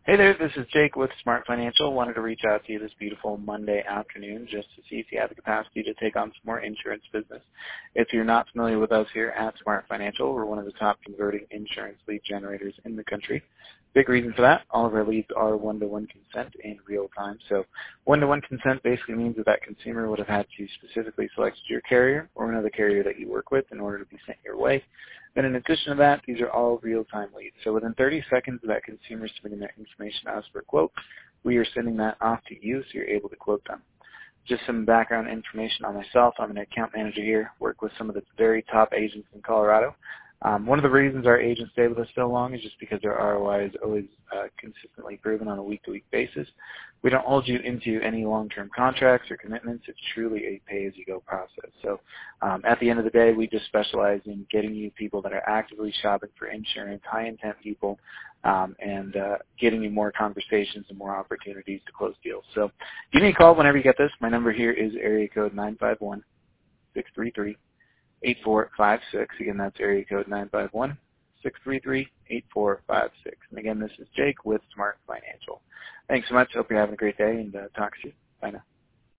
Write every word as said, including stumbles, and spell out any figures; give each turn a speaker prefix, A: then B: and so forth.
A: Hey there, this is Jake with Smart Financial. Wanted to reach out to you this beautiful Monday afternoon just to see if you have the capacity to take on some more insurance business. If you're not familiar with us here at Smart Financial, we're one of the top converting insurance lead generators in the country. Big reason for that, all of our leads are one-to-one consent in real time. So one-to-one consent basically means that that consumer would have had to specifically select your carrier or another carrier that you work with in order to be sent your way. Then in addition to that, these are all real-time leads. So within thirty seconds of that consumer submitting that information to us for a quote, we are sending that off to you so you're able to quote them. Just some background information on myself. I'm an account manager here, work with some of the very top agents in Colorado. Um, one of the reasons our agents stay with us so long is just because their R O I is always uh, consistently proven on a week-to-week basis. We don't hold you into any long-term contracts or commitments. It's truly a pay-as-you-go process. So um, at the end of the day, we just specialize in getting you people that are actively shopping for insurance, high-intent people, um, and uh, getting you more conversations and more opportunities to close deals. So give me a call whenever you get this. My number here is area code nine five one, six three three, eight four five six. Again, that's area code nine five one, six three three, eight four five six. And again, this is Jake with Smart Financial. Thanks so much. Hope you're having a great day, and uh, talk to you. Bye now.